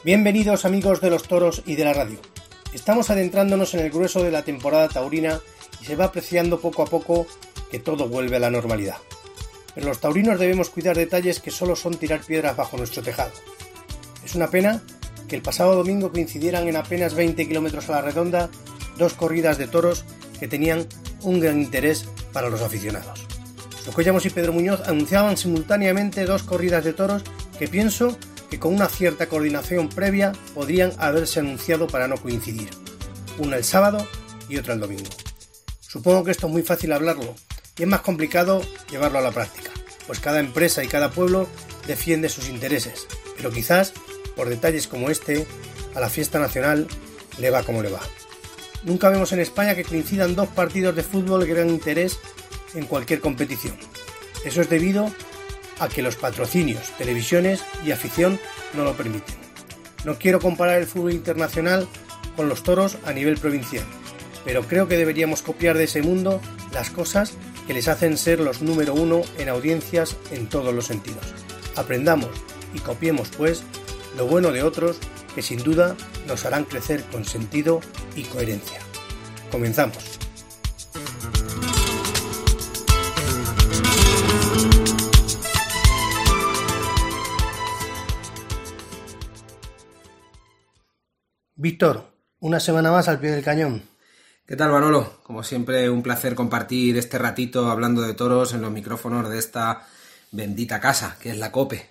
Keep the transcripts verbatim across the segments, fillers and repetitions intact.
Bienvenidos amigos de los toros y de la radio. Estamos adentrándonos en el grueso de la temporada taurina y se va apreciando poco a poco que todo vuelve a la normalidad. Pero los taurinos debemos cuidar detalles que solo son tirar piedras bajo nuestro tejado. Es una pena que el pasado domingo coincidieran en apenas veinte kilómetros a la redonda dos corridas de toros que tenían un gran interés para los aficionados. Locollamos y Pedro Muñoz anunciaban simultáneamente dos corridas de toros que pienso que con una cierta coordinación previa podrían haberse anunciado para no coincidir. Una el sábado y otra el domingo. Supongo que esto es muy fácil hablarlo y es más complicado llevarlo a la práctica, pues cada empresa y cada pueblo defiende sus intereses, pero quizás, por detalles como este, a la fiesta nacional le va como le va. Nunca vemos en España que coincidan dos partidos de fútbol de gran interés en cualquier competición. Eso es debido a que los patrocinios, televisiones y afición no lo permiten. No quiero comparar el fútbol internacional con los toros a nivel provincial, pero creo que deberíamos copiar de ese mundo las cosas que les hacen ser los número uno en audiencias en todos los sentidos. Aprendamos y copiemos, pues, lo bueno de otros que sin duda nos harán crecer con sentido y coherencia. Comenzamos. Víctor, una semana más al pie del cañón. ¿Qué tal, Manolo? Como siempre, un placer compartir este ratito hablando de toros en los micrófonos de esta bendita casa, que es la COPE.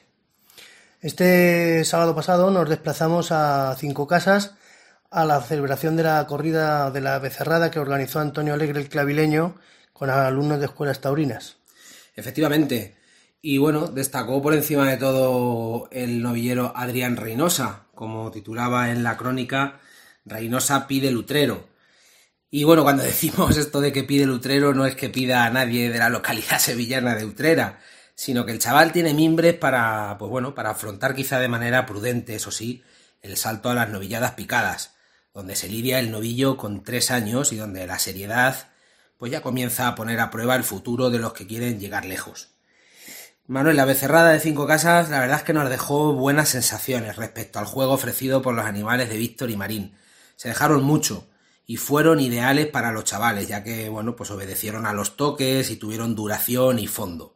Este sábado pasado nos desplazamos a Cinco Casas a la celebración de la corrida de la becerrada que organizó Antonio Alegre el Clavileño con alumnos de escuelas taurinas. Efectivamente. Y bueno, destacó por encima de todo el novillero Adrián Reynosa, como titulaba en la crónica, Reynosa pide lutrero. Y bueno, cuando decimos esto de que pide lutrero, no es que pida a nadie de la localidad sevillana de Utrera, sino que el chaval tiene mimbres para, pues bueno, para afrontar quizá de manera prudente, eso sí, el salto a las novilladas picadas, donde se lidia el novillo con tres años y donde la seriedad pues ya comienza a poner a prueba el futuro de los que quieren llegar lejos. Manuel, la becerrada de Cinco Casas la verdad es que nos dejó buenas sensaciones respecto al juego ofrecido por los animales de Víctor y Marín. Se dejaron mucho y fueron ideales para los chavales, ya que bueno, pues obedecieron a los toques y tuvieron duración y fondo.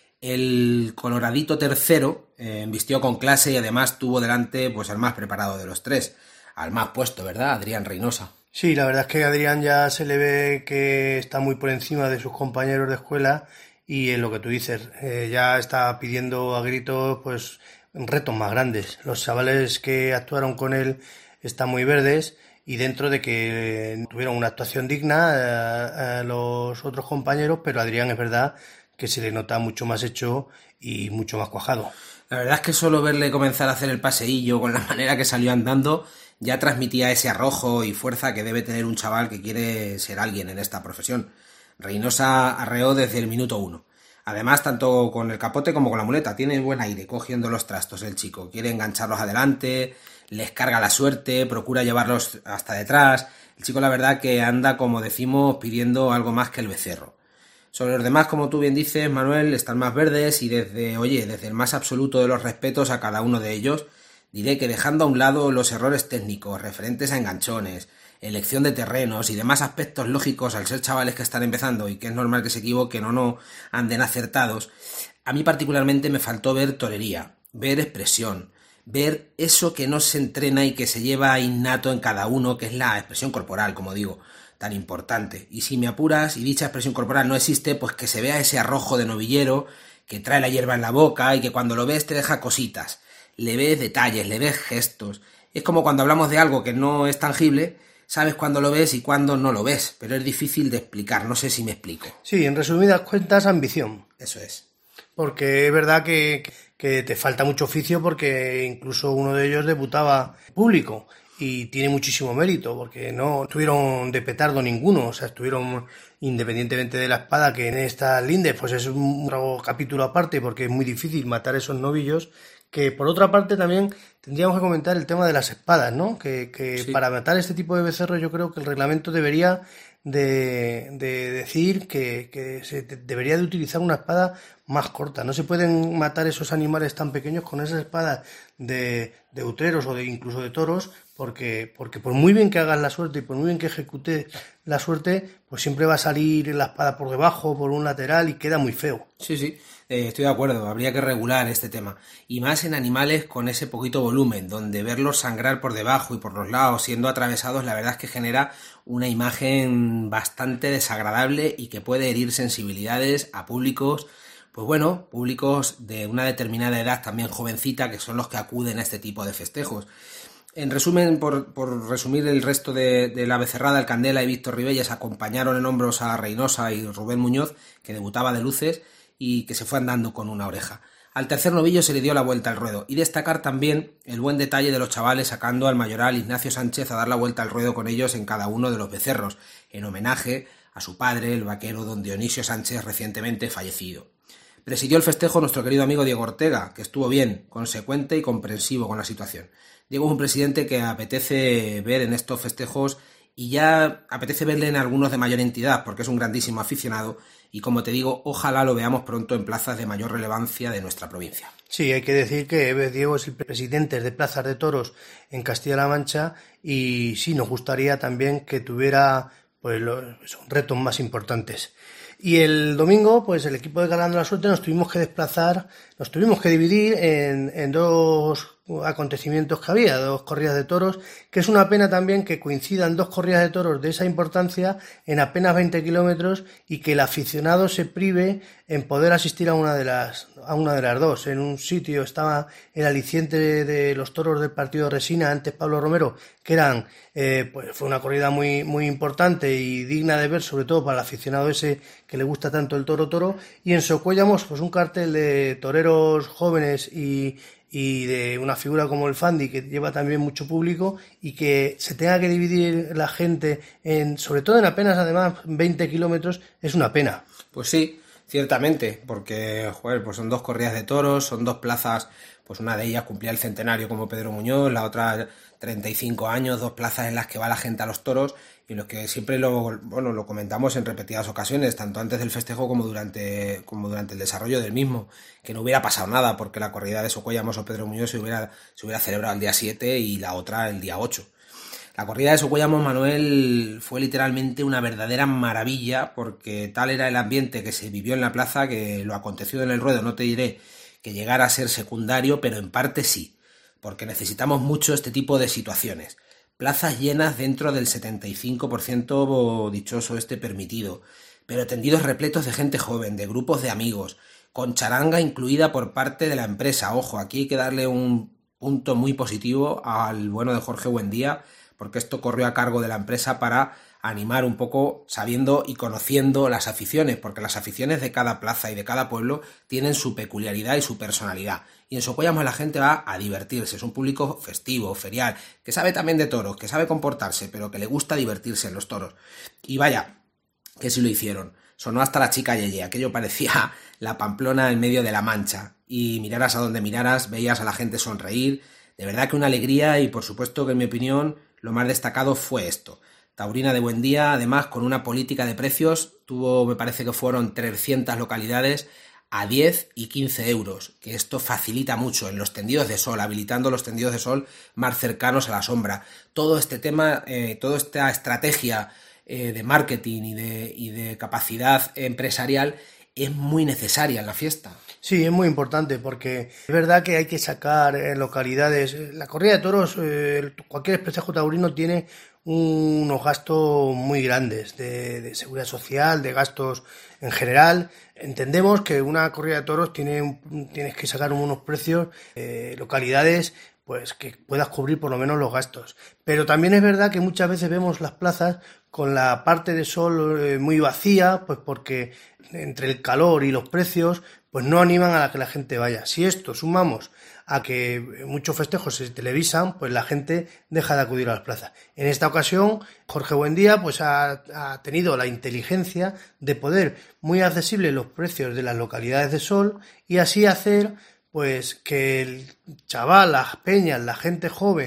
El coloradito tercero eh, vistió con clase y además tuvo delante pues al más preparado de los tres, al más puesto, ¿verdad? Adrián Reynosa. Sí, la verdad es que Adrián ya se le ve que está muy por encima de sus compañeros de escuela. Y en lo que tú dices, eh, ya está pidiendo a gritos pues retos más grandes. Los chavales que actuaron con él están muy verdes y dentro de que eh, tuvieron una actuación digna eh, eh, los otros compañeros, pero Adrián es verdad que se le nota mucho más hecho y mucho más cuajado. La verdad es que solo verle comenzar a hacer el paseillo con la manera que salió andando ya transmitía ese arrojo y fuerza que debe tener un chaval que quiere ser alguien en esta profesión. Reynosa arreó desde el minuto uno. Además, tanto con el capote como con la muleta, tiene buen aire cogiendo los trastos el chico. Quiere engancharlos adelante, les carga la suerte, procura llevarlos hasta detrás. El chico la verdad que anda, como decimos, pidiendo algo más que el becerro. Sobre los demás, como tú bien dices, Manuel, están más verdes y desde, oye, desde el más absoluto de los respetos a cada uno de ellos, diré que dejando a un lado los errores técnicos referentes a enganchones, elección de terrenos y demás aspectos lógicos al ser chavales que están empezando y que es normal que se equivoquen o no anden acertados, a mí particularmente me faltó ver torería, ver expresión, ver eso que no se entrena y que se lleva innato en cada uno, que es la expresión corporal, como digo, tan importante. Y si me apuras y dicha expresión corporal no existe, pues que se vea ese arrojo de novillero que trae la hierba en la boca y que cuando lo ves te deja cositas, le ves detalles, le ves gestos. Es como cuando hablamos de algo que no es tangible. Sabes cuándo lo ves y cuándo no lo ves, pero es difícil de explicar, no sé si me explico. Sí, en resumidas cuentas, ambición. Eso es. Porque es verdad que, que te falta mucho oficio porque incluso uno de ellos debutaba público y tiene muchísimo mérito porque no estuvieron de petardo ninguno, o sea, estuvieron independientemente de la espada, que en estas lindes pues es un capítulo aparte porque es muy difícil matar esos novillos. Que por otra parte también tendríamos que comentar el tema de las espadas, ¿no? Que, que sí. Para matar este tipo de becerros yo creo que el reglamento debería de, de decir que, que se debería de utilizar una espada más corta. No se pueden matar esos animales tan pequeños con esas espadas de, de utreros o de incluso de toros, porque, porque por muy bien que hagas la suerte y por muy bien que ejecutes la suerte, pues siempre va a salir la espada por debajo, por un lateral y queda muy feo. Sí, sí, eh, estoy de acuerdo, habría que regular este tema. Y más en animales con ese poquito volumen, donde verlos sangrar por debajo y por los lados, siendo atravesados, la verdad es que genera una imagen bastante desagradable y que puede herir sensibilidades a públicos, pues bueno, públicos de una determinada edad, también jovencita, que son los que acuden a este tipo de festejos. En resumen, por, por resumir el resto de, de la Becerrada, el Candela y Víctor Ribelles acompañaron en hombros a Reynosa y Rubén Muñoz, que debutaba de luces y que se fue andando con una oreja. Al tercer novillo se le dio la vuelta al ruedo, y destacar también el buen detalle de los chavales sacando al mayoral Ignacio Sánchez a dar la vuelta al ruedo con ellos en cada uno de los becerros, en homenaje a su padre, el vaquero don Dionisio Sánchez, recientemente fallecido. Presidió el festejo nuestro querido amigo Diego Ortega, que estuvo bien, consecuente y comprensivo con la situación. Diego es un presidente que apetece ver en estos festejos y ya apetece verle en algunos de mayor entidad, porque es un grandísimo aficionado y, como te digo, ojalá lo veamos pronto en plazas de mayor relevancia de nuestra provincia. Sí, hay que decir que Diego es el presidente de plazas de toros en Castilla-La Mancha y sí, nos gustaría también que tuviera pues los retos más importantes. Y el domingo, pues el equipo de Galán de la Suerte nos tuvimos que desplazar, nos tuvimos que dividir en, en dos acontecimientos que había, dos corridas de toros, que es una pena también que coincidan dos corridas de toros de esa importancia en apenas veinte kilómetros y que el aficionado se prive en poder asistir a una de las a una de las dos. En un sitio estaba el aliciente de, de los toros del partido de Resina, antes Pablo Romero, que eran eh, pues fue una corrida muy muy importante y digna de ver, sobre todo para el aficionado ese que le gusta tanto el toro toro, y en Socuéllamos pues un cartel de toreros jóvenes y y de una figura como el Fandi, que lleva también mucho público, y que se tenga que dividir la gente, en sobre todo en apenas además veinte kilómetros, es una pena. Pues sí, ciertamente, porque joder, pues son dos corridas de toros, son dos plazas, pues una de ellas cumplía el centenario como Pedro Muñoz, la otra treinta y cinco años, dos plazas en las que va la gente a los toros y los que siempre lo, bueno, lo comentamos en repetidas ocasiones, tanto antes del festejo como durante, como durante el desarrollo del mismo, que no hubiera pasado nada porque la corrida de Socuéllamos o Pedro Muñoz se hubiera, se hubiera celebrado el día siete y la otra el día ocho. La corrida de Socuéllamos, Manuel, fue literalmente una verdadera maravilla porque tal era el ambiente que se vivió en la plaza que lo acontecido en el ruedo, no te diré que llegara a ser secundario, pero en parte sí, porque necesitamos mucho este tipo de situaciones. Plazas llenas dentro del setenta y cinco por ciento dichoso este permitido, pero tendidos repletos de gente joven, de grupos de amigos, con charanga incluida por parte de la empresa. Ojo, aquí hay que darle un punto muy positivo al bueno de Jorge Buendía, porque esto corrió a cargo de la empresa para animar un poco, sabiendo y conociendo las aficiones, porque las aficiones de cada plaza y de cada pueblo tienen su peculiaridad y su personalidad. Y en Socuéllamos la gente va a divertirse, es un público festivo, ferial, que sabe también de toros, que sabe comportarse, pero que le gusta divertirse en los toros. Y vaya, que sí lo hicieron. Sonó hasta la chica Yeye, aquello parecía la Pamplona en medio de la Mancha. Y miraras a donde miraras, veías a la gente sonreír. De verdad que una alegría y por supuesto que en mi opinión lo más destacado fue esto. Taurina de Buendía, además con una política de precios, tuvo, me parece que fueron trescientas localidades a diez y quince euros, que esto facilita mucho en los tendidos de sol, habilitando los tendidos de sol más cercanos a la sombra. Todo este tema, eh, toda esta estrategia eh, de marketing y de, y de capacidad empresarial es muy necesaria en la fiesta. Sí, es muy importante porque es verdad que hay que sacar en localidades. La corrida de toros, eh, cualquier festejo taurino tiene unos gastos muy grandes de, de seguridad social, de gastos en general. Entendemos que una corrida de toros tiene tienes que sacar unos precios, eh, localidades, pues que puedas cubrir por lo menos los gastos. Pero también es verdad que muchas veces vemos las plazas con la parte de sol eh, muy vacía, pues porque entre el calor y los precios, pues no animan a la que la gente vaya. Si esto sumamos a que muchos festejos se televisan, pues la gente deja de acudir a las plazas. En esta ocasión, Jorge Buendía pues ha, ha tenido la inteligencia de poder muy accesibles los precios de las localidades de sol y así hacer pues que el chaval, las peñas, la gente joven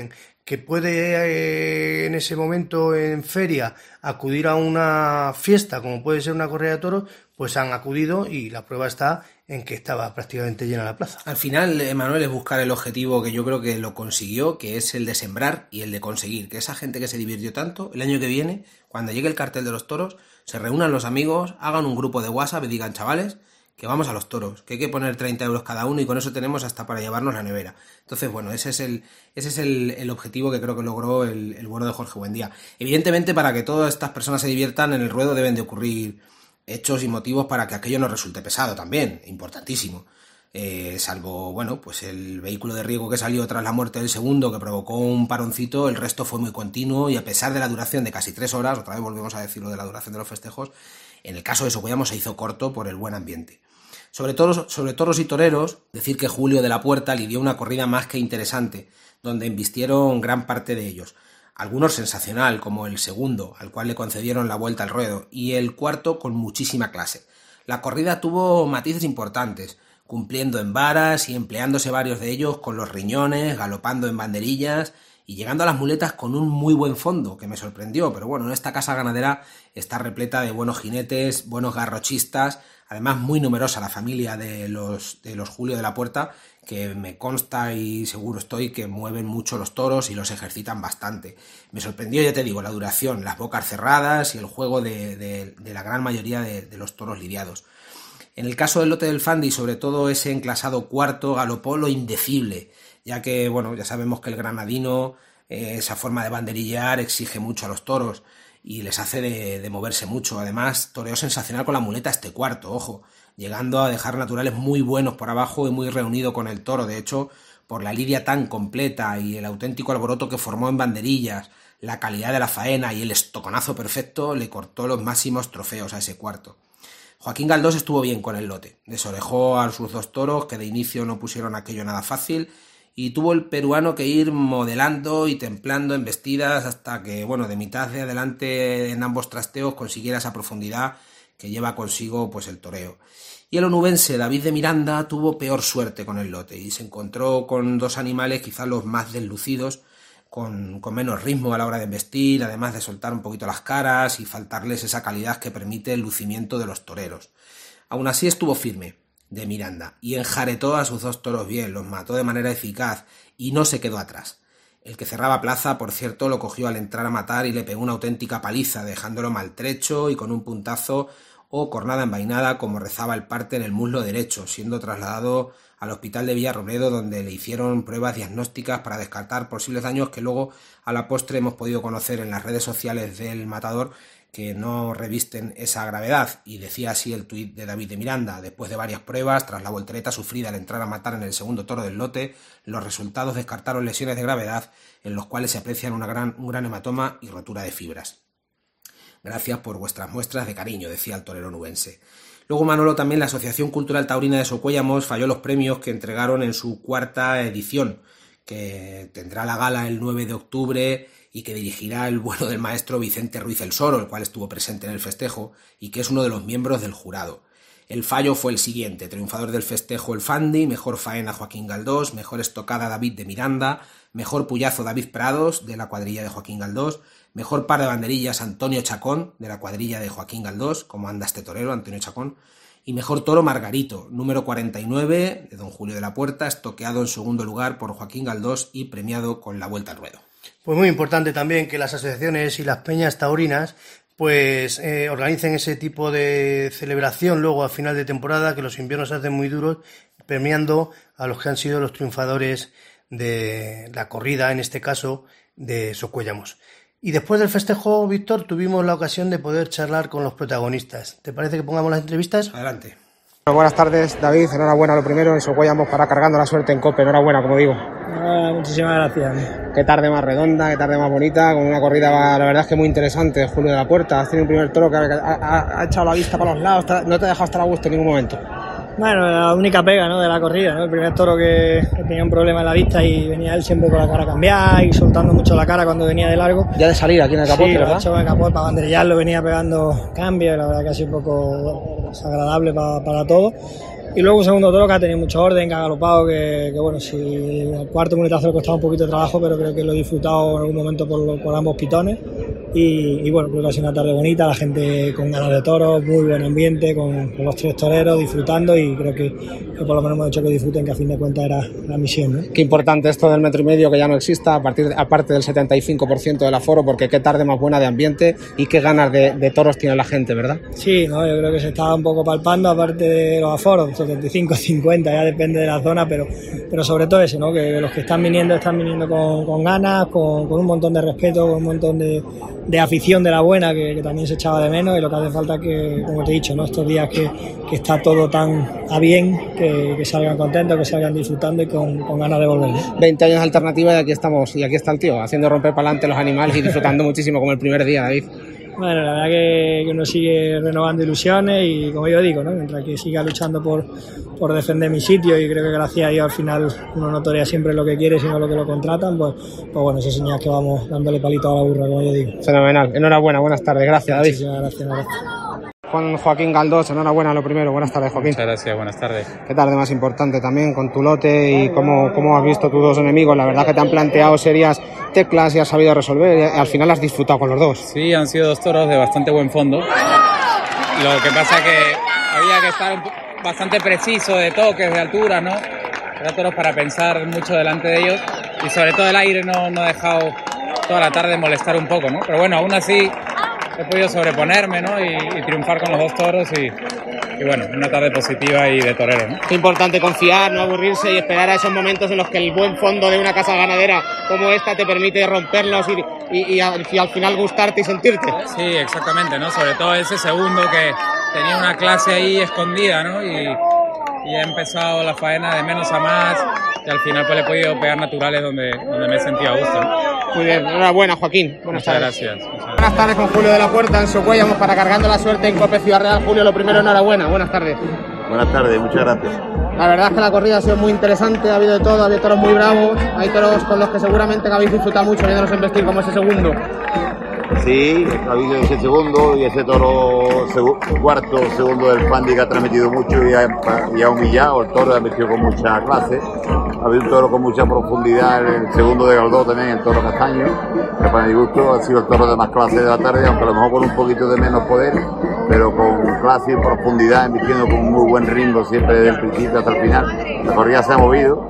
que puede eh, en ese momento en feria acudir a una fiesta, como puede ser una corrida de toros, pues han acudido y la prueba está en que estaba prácticamente llena la plaza. Al final, Manuel, es buscar el objetivo que yo creo que lo consiguió, que es el de sembrar y el de conseguir que esa gente que se divirtió tanto, el año que viene, cuando llegue el cartel de los toros, se reúnan los amigos, hagan un grupo de WhatsApp y digan, chavales, que vamos a los toros, que hay que poner treinta euros cada uno y con eso tenemos hasta para llevarnos la nevera. Entonces, bueno, ese es el, ese es el, el objetivo que creo que logró el, el bueno de Jorge Buendía. Evidentemente, para que todas estas personas se diviertan, en el ruedo deben de ocurrir hechos y motivos para que aquello no resulte pesado también, importantísimo. Eh, salvo, bueno, pues el vehículo de riesgo que salió tras la muerte del segundo, que provocó un paroncito, el resto fue muy continuo y a pesar de la duración de casi tres horas, otra vez volvemos a decirlo de la duración de los festejos, en el caso de Socuellamos se hizo corto por el buen ambiente. Sobre toros, sobre toros y toreros, decir que Julio de la Puerta lidió una corrida más que interesante, donde embistieron gran parte de ellos. Algunos sensacional, como el segundo, al cual le concedieron la vuelta al ruedo, y el cuarto con muchísima clase. La corrida tuvo matices importantes, cumpliendo en varas y empleándose varios de ellos con los riñones, galopando en banderillas y llegando a las muletas con un muy buen fondo, que me sorprendió, pero bueno, esta casa ganadera está repleta de buenos jinetes, buenos garrochistas, además muy numerosa la familia de los, de los Julio de la Puerta, que me consta y seguro estoy que mueven mucho los toros y los ejercitan bastante. Me sorprendió, ya te digo, la duración, las bocas cerradas y el juego de, de, de la gran mayoría de, de los toros lidiados. En el caso del lote del Fandi, sobre todo ese enclasado cuarto, galopó lo indecible, ya que, bueno, ya sabemos que el granadino, eh, esa forma de banderillear exige mucho a los toros y les hace de, de moverse mucho. Además, toreó sensacional con la muleta este cuarto, ojo, llegando a dejar naturales muy buenos por abajo y muy reunido con el toro. De hecho, por la lidia tan completa y el auténtico alboroto que formó en banderillas, la calidad de la faena y el estoconazo perfecto, le cortó los máximos trofeos a ese cuarto. Joaquín Galdós estuvo bien con el lote, desorejó a sus dos toros que de inicio no pusieron aquello nada fácil y tuvo el peruano que ir modelando y templando embestidas hasta que, bueno, de mitad de adelante en ambos trasteos consiguiera esa profundidad que lleva consigo pues el toreo. Y el onubense David de Miranda tuvo peor suerte con el lote y se encontró con dos animales quizás los más deslucidos, Con, con menos ritmo a la hora de embestir, además de soltar un poquito las caras y faltarles esa calidad que permite el lucimiento de los toreros. Aún así estuvo firme de Miranda y enjaretó a sus dos toros bien, los mató de manera eficaz y no se quedó atrás. El que cerraba plaza, por cierto, lo cogió al entrar a matar y le pegó una auténtica paliza, dejándolo maltrecho y con un puntazo o cornada envainada, como rezaba el parte en el muslo derecho, siendo trasladado al hospital de Villarrobledo, donde le hicieron pruebas diagnósticas para descartar posibles daños que luego a la postre hemos podido conocer en las redes sociales del matador, que no revisten esa gravedad. Y decía así el tuit de David de Miranda: después de varias pruebas, tras la voltereta sufrida al entrar a matar en el segundo toro del lote, los resultados descartaron lesiones de gravedad, en los cuales se aprecian una gran, un gran hematoma y rotura de fibras. Gracias por vuestras muestras de cariño, decía el torero nubense. Luego, Manolo, también la Asociación Cultural Taurina de Socuellamos falló los premios que entregaron en su cuarta edición, que tendrá la gala el nueve de octubre y que dirigirá el bueno del maestro Vicente Ruiz el Soro, el cual estuvo presente en el festejo y que es uno de los miembros del jurado. El fallo fue el siguiente: triunfador del festejo el Fandi, mejor faena Joaquín Galdós, mejor estocada David de Miranda, mejor puyazo David Prados, de la cuadrilla de Joaquín Galdós, mejor par de banderillas Antonio Chacón, de la cuadrilla de Joaquín Galdós, como anda este torero, Antonio Chacón, y mejor toro Margarito, número cuarenta y nueve, de don Julio de la Puerta, estoqueado en segundo lugar por Joaquín Galdós y premiado con la vuelta al ruedo. Pues muy importante también que las asociaciones y las peñas taurinas pues eh, organicen ese tipo de celebración luego a final de temporada, que los inviernos se hacen muy duros, premiando a los que han sido los triunfadores de la corrida, en este caso de Socuellamos. Y después del festejo, Víctor, tuvimos la ocasión de poder charlar con los protagonistas. ¿Te parece que pongamos las entrevistas? Adelante. Bueno, buenas tardes, David. Enhorabuena lo primero en Socuellamos para Cargando la Suerte en COPE. Enhorabuena, como digo. Ah, muchísimas gracias. Qué tarde más redonda, qué tarde más bonita, con una corrida, la verdad es que muy interesante. Julio de la Puerta, has tenido un primer toro que ha, ha, ha echado la vista para los lados, no te ha dejado estar a gusto en ningún momento. Bueno, la única pega, ¿no?, de la corrida, ¿no? El primer toro que, que tenía un problema en la vista y venía él siempre con la cara cambiada y soltando mucho la cara cuando venía de largo. Ya de salida aquí en el capote, sí, ¿verdad? Sí, lo ha hecho en el capote para banderillarlo, venía pegando cambios, la verdad que ha sido un poco desagradable para, para todos. Y luego un segundo toro que ha tenido mucho orden, que ha galopado, que, que bueno, si el cuarto muletazo le costaba un poquito de trabajo, pero creo que lo he disfrutado en algún momento por, por ambos pitones. Y, y bueno, creo que ha sido una tarde bonita, la gente con ganas de toros, muy buen ambiente, con, con los tres toreros disfrutando, y creo que, que por lo menos hemos hecho que disfruten, que a fin de cuentas era la misión, ¿no? Qué importante esto del metro y medio, que ya no exista, a partir de, aparte del setenta y cinco por ciento del aforo, porque qué tarde más buena de ambiente y qué ganas de, de toros tiene la gente, ¿verdad? Sí, no, yo creo que se estaba un poco palpando, aparte de los aforos, setenta y cinco, cincuenta, ya depende de la zona, pero, pero sobre todo eso, ¿no? Que los que están viniendo están viniendo con, con ganas, con, con un montón de respeto, con un montón de, de afición de la buena, que, que también se echaba de menos, y lo que hace falta es que, como te he dicho, ¿no? Estos días que, que está todo tan a bien, que, que salgan contentos, que salgan disfrutando y con, con ganas de volver, ¿no? veinte años de alternativa y aquí estamos, y aquí está el tío, haciendo romper para adelante los animales y disfrutando muchísimo como el primer día, David. Bueno, la verdad que, que uno sigue renovando ilusiones y, como yo digo, ¿no? Mientras que siga luchando por, por defender mi sitio, y creo que gracias a Dios al final uno no torea siempre lo que quiere, sino lo que lo contratan, pues, pues bueno, eso señala que vamos dándole palito a la burra, como yo digo. Fenomenal, enhorabuena, buenas tardes, gracias, David. Muchísimas gracias, gracias. Juan Joaquín Galdós, enhorabuena lo primero, buenas tardes, Joaquín. Muchas gracias, buenas tardes. Qué tarde más importante también con tu lote, y cómo, cómo has visto tus dos enemigos. La verdad que te han planteado serias teclas y has sabido resolver, y al final has disfrutado con los dos. Sí, han sido dos toros de bastante buen fondo. Lo que pasa es que había que estar bastante preciso de toques, de altura, ¿no? Era toros para pensar mucho delante de ellos, y sobre todo el aire no, no ha dejado toda la tarde molestar un poco, ¿no? Pero bueno, aún así he podido sobreponerme, ¿no? Y, y triunfar con los dos toros, y, y bueno, una tarde positiva y de torero, ¿no? Es importante confiar, no aburrirse y esperar a esos momentos en los que el buen fondo de una casa ganadera como esta te permite romperlos y, y, y, al, y al final gustarte y sentirte. Sí, exactamente, ¿no? Sobre todo ese segundo que tenía una clase ahí escondida, ¿no? Y, y he empezado la faena de menos a más, y al final pues le he podido pegar naturales donde, donde me he sentido a gusto, ¿no? Muy bien, enhorabuena, Joaquín. Buenas Muchas tardes. gracias. Muchas gracias. Buenas tardes con Julio de la Puerta en Socuellamos para Cargando la Suerte en Cope Ciudad Real. Julio, lo primero, enhorabuena, buenas tardes. Buenas tardes, muchas gracias. La verdad es que la corrida ha sido muy interesante, ha habido de todo, ha habido toros muy bravos, hay toros con los que seguramente habéis disfrutado mucho viéndolos embestir, como ese segundo. Sí, ha habido ese segundo y ese toro segu cuarto, segundo del Pandi, que ha transmitido mucho y ha, y ha humillado. El toro ha metido con mucha clase. Ha habido un toro con mucha profundidad, el segundo de Galdós también, el toro castaño, que para mi gusto ha sido el toro de más clase de la tarde, aunque a lo mejor con un poquito de menos poder, pero con clase y profundidad, emitiendo con un muy buen ritmo siempre desde el principio hasta el final. La corrida se ha movido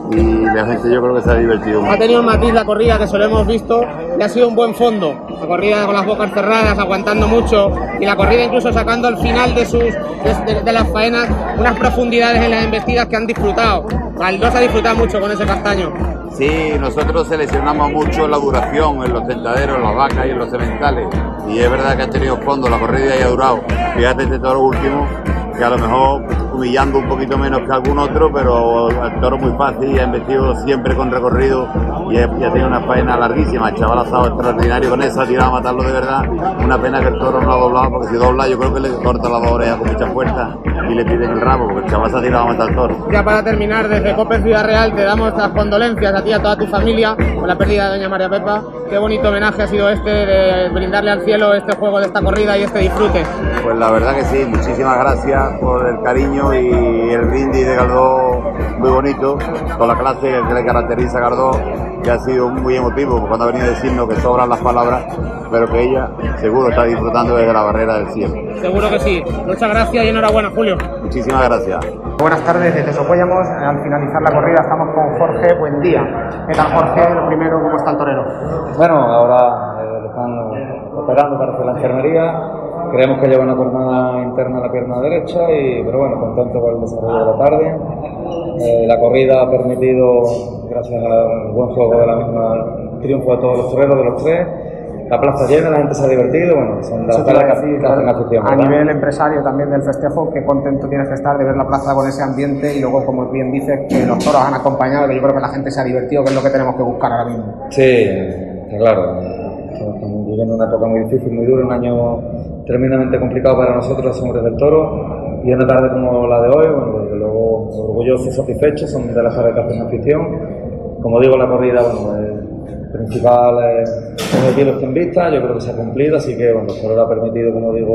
y la gente, yo creo que se ha divertido mucho. Ha tenido un matiz la corrida que solo hemos visto, y ha sido un buen fondo. La corrida con las bocas cerradas, aguantando mucho, y la corrida incluso sacando al final de sus de, de, de las faenas unas profundidades en las embestidas que han disfrutado. Galdós ha disfrutado mucho con ese castaño. Sí, nosotros seleccionamos mucho la duración en los tentaderos, en las vacas y en los sementales, y es verdad que ha tenido fondo la corrida y ha durado. Fíjate este toro último, que a lo mejor humillando un poquito menos que algún otro, pero el toro muy fácil y ha embestido siempre con recorrido, y ha tenido una faena larguísima. El chaval ha estado extraordinario con esa, ha tirado a matarlo de verdad. Una pena que el toro no ha doblado, porque si dobla yo creo que le corta las dos orejas con mucha fuerza y le piden el rabo, porque el chaval se ha tirado a matar al toro. Ya para terminar, desde Cope Ciudad Real te damos las condolencias a ti y a toda tu familia con la pérdida de doña María Pepa. Qué bonito homenaje ha sido este, de brindarle al cielo este juego de esta corrida y este disfrute. Pues la verdad que sí, muchísimas gracias por el cariño y el brindis de Galdós, muy bonito, con la clase que le caracteriza a Galdós, que ha sido muy emotivo cuando ha venido a decirnos que sobran las palabras, pero que ella seguro está disfrutando desde la barrera del cielo. Seguro que sí. Muchas gracias y enhorabuena, Julio. Muchísimas gracias. Buenas tardes, desde Socuellamos. Al finalizar la corrida estamos con Jorge Buendía. ¿Qué tal, Jorge? Lo primero, ¿cómo está el torero? Bueno, ahora eh, lo están operando para hacer la enfermería. Creemos que lleva una cornada interna a la pierna derecha, y, pero bueno, contento con el desarrollo de la tarde. Eh, la corrida ha permitido, gracias al buen juego de la misma, el triunfo de todos los toreros, de los tres. La plaza llena, la gente se ha divertido, bueno, son las caras que hacen afición. A nivel empresario también del festejo, qué contento tienes que estar de ver la plaza con ese ambiente, y luego, como bien dices, que los toros han acompañado, que yo creo que la gente se ha divertido, que es lo que tenemos que buscar ahora mismo. Sí, está claro. Estamos viviendo una época muy difícil, muy dura, un año tremendamente complicado para nosotros, los hombres del toro, y en una tarde como la de hoy, bueno, desde luego orgullosos y satisfechos, son de las áreas que hacen afición. Como digo, la corrida, bueno, el principal eh, objetivo está en vista, yo creo que se ha cumplido, así que bueno, solo le ha permitido, como digo,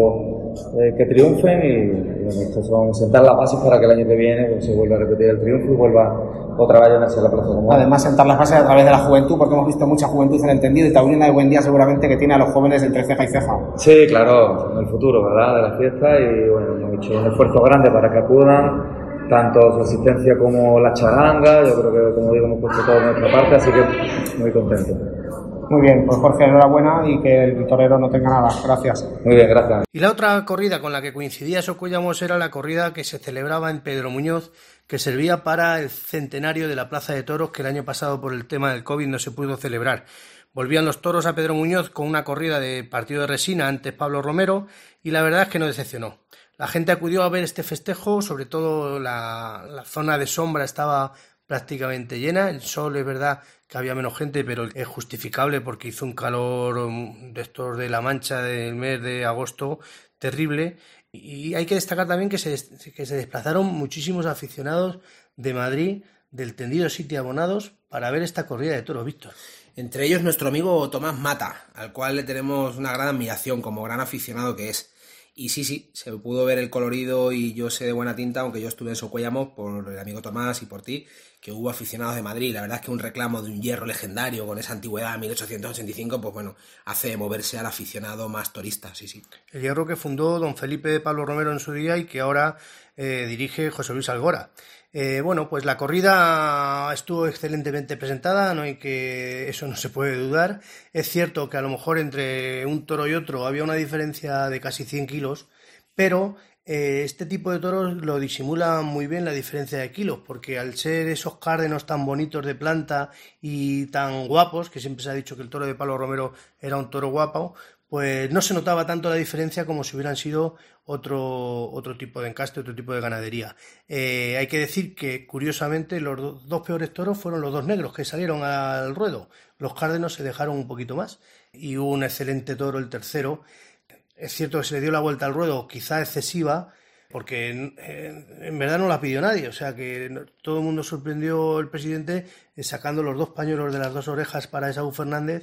eh, que triunfen y, y bueno, estos son sentar las bases para que el año que viene pues, se vuelva a repetir el triunfo y vuelva otra vez a llenarse la plaza común. Además, sentar las bases a través de la juventud, porque hemos visto mucha juventud en el entendido y Taurina de buen día seguramente que tiene a los jóvenes entre ceja y ceja. Sí, claro, en el futuro, ¿verdad?, de la fiesta y bueno, hemos hecho un esfuerzo grande para que acudan, tanto su asistencia como la charanga, yo creo que como digo hemos puesto todo de nuestra parte, así que muy contento. Muy bien, pues Jorge, enhorabuena y que el torero no tenga nada. Gracias. Muy bien, gracias. Y la otra corrida con la que coincidía Socuellamos era la corrida que se celebraba en Pedro Muñoz, que servía para el centenario de la Plaza de Toros, que el año pasado por el tema del COVID no se pudo celebrar. Volvían los toros a Pedro Muñoz con una corrida de partido de resina antes Pablo Romero y la verdad es que no decepcionó. La gente acudió a ver este festejo, sobre todo la, la zona de sombra estaba prácticamente llena. El sol es verdad que había menos gente, pero es justificable porque hizo un calor de estos de La Mancha del mes de agosto terrible. Y hay que destacar también que se, que se desplazaron muchísimos aficionados de Madrid, del tendido City abonados, para ver esta corrida de toros, Víctor. Entre ellos nuestro amigo Tomás Mata, al cual le tenemos una gran admiración como gran aficionado que es. Y sí, sí, se pudo ver el colorido y yo sé de buena tinta, aunque yo estuve en Socuellamos por el amigo Tomás y por ti, que hubo aficionados de Madrid. La verdad es que un reclamo de un hierro legendario con esa antigüedad de mil ochocientos ochenta y cinco, pues bueno, hace moverse al aficionado más torista, sí, sí. El hierro que fundó don Felipe de Pablo Romero en su día y que ahora eh, dirige José Luis Algora. Eh, bueno, pues la corrida estuvo excelentemente presentada, no hay que, eso no se puede dudar. Es cierto que a lo mejor entre un toro y otro había una diferencia de casi cien kilos, pero eh, este tipo de toros lo disimula muy bien la diferencia de kilos, porque al ser esos cárdenos tan bonitos de planta y tan guapos, que siempre se ha dicho que el toro de Pablo Romero era un toro guapo, pues no se notaba tanto la diferencia como si hubieran sido otro, otro tipo de encaste, otro tipo de ganadería. Eh, hay que decir que, curiosamente, los do, dos peores toros fueron los dos negros que salieron al ruedo. Los cárdenos se dejaron un poquito más y hubo un excelente toro, el tercero. Es cierto que se le dio la vuelta al ruedo, quizá excesiva, porque en, en, en verdad no la pidió nadie, o sea que no, todo el mundo sorprendió el presidente eh, sacando los dos pañuelos de las dos orejas para Esaú Fernández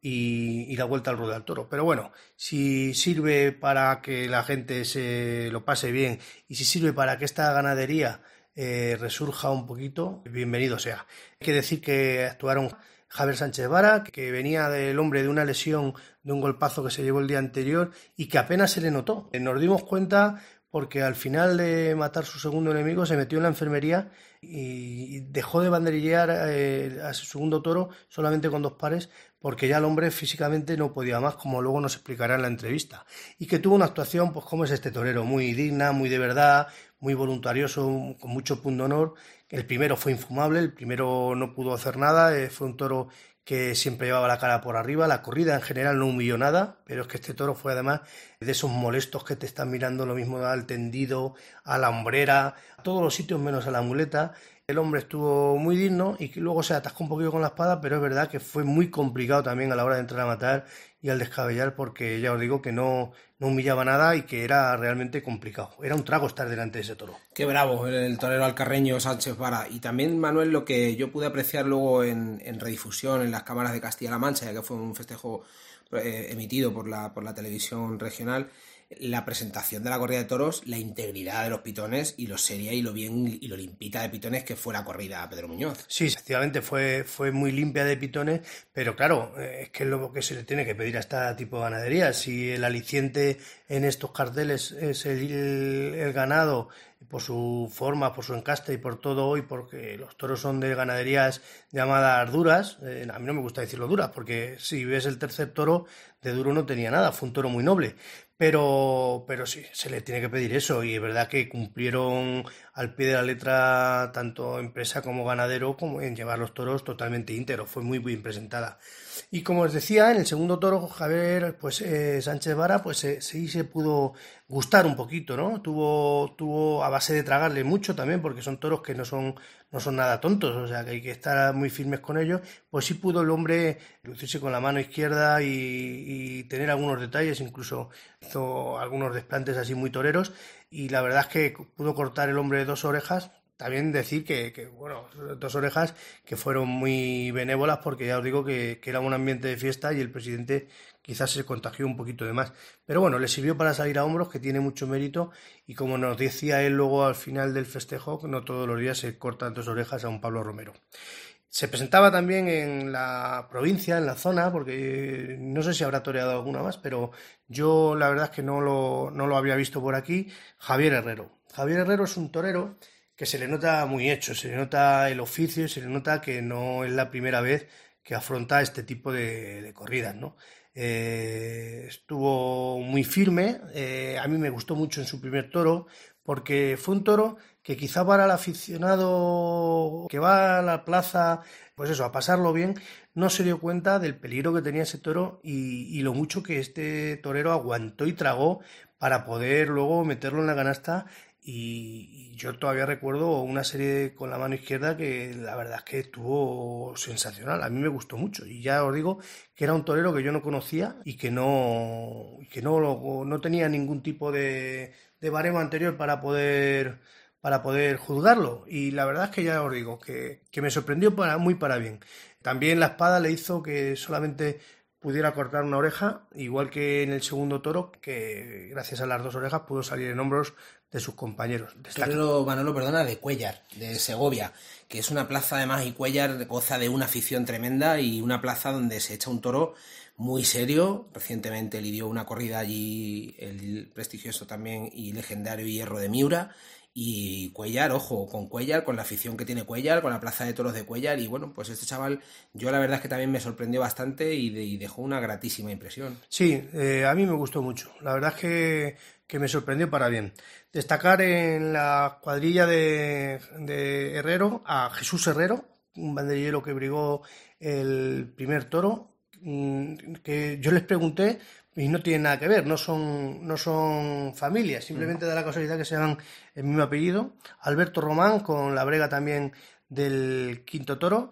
y, y la vuelta al ruedo al toro. Pero bueno, si sirve para que la gente se lo pase bien y si sirve para que esta ganadería eh, resurja un poquito, bienvenido sea. Hay que decir que actuaron Javier Sánchez Vara, que venía del hombre de una lesión, de un golpazo que se llevó el día anterior y que apenas se le notó. Nos dimos cuenta porque al final de matar su segundo enemigo se metió en la enfermería y dejó de banderillear eh, a su segundo toro solamente con dos pares, porque ya el hombre físicamente no podía más, como luego nos explicará en la entrevista. Y que tuvo una actuación, pues como es este torero, muy digna, muy de verdad, muy voluntarioso, con mucho punto de honor. El primero fue infumable, el primero no pudo hacer nada, eh, fue un toro que siempre llevaba la cara por arriba. La corrida en general no humilló nada, pero es que este toro fue además de esos molestos que te están mirando lo mismo al tendido, a la hombrera, a todos los sitios menos a la muleta. El hombre estuvo muy digno y que luego se atascó un poquito con la espada, pero es verdad que fue muy complicado también a la hora de entrar a matar y al descabellar, porque ya os digo que no, no humillaba nada y que era realmente complicado. Era un trago estar delante de ese toro. Qué bravo el torero alcarreño Sánchez Vara. Y también, Manuel, lo que yo pude apreciar luego en, en redifusión en las cámaras de Castilla-La Mancha, ya que fue un festejo eh, emitido por la, por la televisión regional, la presentación de la corrida de toros, la integridad de los pitones y lo seria y lo bien y lo limpita de pitones que fue la corrida a Pedro Muñoz. Sí, efectivamente fue, fue muy limpia de pitones, pero claro, es que es lo que se le tiene que pedir a este tipo de ganadería. Si el aliciente en estos carteles es el, el, el ganado, por su forma, por su encaste y por todo, y porque los toros son de ganaderías llamadas duras, eh, a mí no me gusta decirlo duras, porque si ves el tercer toro, de duro no tenía nada, fue un toro muy noble. Pero, pero sí, se le tiene que pedir eso y es verdad que cumplieron al pie de la letra tanto empresa como ganadero como en llevar los toros totalmente íntegros, fue muy bien presentada. Y como os decía, en el segundo toro, Javier pues eh, Sánchez Vara, pues eh, sí se pudo gustar un poquito, ¿no? Tuvo, tuvo a base de tragarle mucho también, porque son toros que no son, no son nada tontos, o sea que hay que estar muy firmes con ellos. Pues sí pudo el hombre lucirse con la mano izquierda y, y tener algunos detalles, incluso hizo algunos desplantes así muy toreros, y la verdad es que pudo cortar el hombre dos orejas, también decir que, que, bueno, Dos Orejas que fueron muy benévolas, porque ya os digo que, que era un ambiente de fiesta y el presidente quizás se contagió un poquito de más. Pero bueno, le sirvió para salir a hombros, que tiene mucho mérito, y como nos decía él luego al final del festejo, no todos los días se cortan dos orejas a un Pablo Romero. Se presentaba también en la provincia, en la zona, porque no sé si habrá toreado alguna más, pero yo la verdad es que no lo, no lo había visto por aquí, Javier Herrero. Javier Herrero es un torero que se le nota muy hecho, se le nota el oficio y se le nota que no es la primera vez que afronta este tipo de, de corridas, ¿no? Eh, estuvo muy firme, eh, a mí me gustó mucho en su primer toro, porque fue un toro que quizá para el aficionado que va a la plaza, pues eso, a pasarlo bien, no se dio cuenta del peligro que tenía ese toro y, y lo mucho que este torero aguantó y tragó para poder luego meterlo en la canasta. Y, y yo todavía recuerdo una serie con la mano izquierda que la verdad es que estuvo sensacional, a mí me gustó mucho, y ya os digo que era un torero que yo no conocía y que no, que no, lo, no tenía ningún tipo de, de baremo anterior para poder, para poder juzgarlo, y la verdad es que ya os digo que, que me sorprendió para, muy para bien. También la espada le hizo que solamente pudiera cortar una oreja, igual que en el segundo toro, que gracias a las dos orejas pudo salir en hombros de sus compañeros. Torero, Manolo, perdona, de Cuéllar, de Segovia, que es una plaza además, y Cuéllar goza de una afición tremenda y una plaza donde se echa un toro muy serio. Recientemente lidió una corrida allí el prestigioso también y legendario Hierro de Miura. Y Cuéllar, ojo, con Cuéllar, con la afición que tiene Cuéllar, con la plaza de toros de Cuéllar, y bueno, pues este chaval, yo la verdad es que también me sorprendió bastante y, de, y dejó una gratísima impresión. Sí, eh, a mí me gustó mucho, la verdad es que, que me sorprendió para bien. Destacar en la cuadrilla de, de Herrero a Jesús Herrero, un banderillero que brigó el primer toro, que yo les pregunté y no tienen nada que ver, no son, no son familias, simplemente da la casualidad que se llaman el mismo apellido. Alberto Román, con la brega también del quinto toro,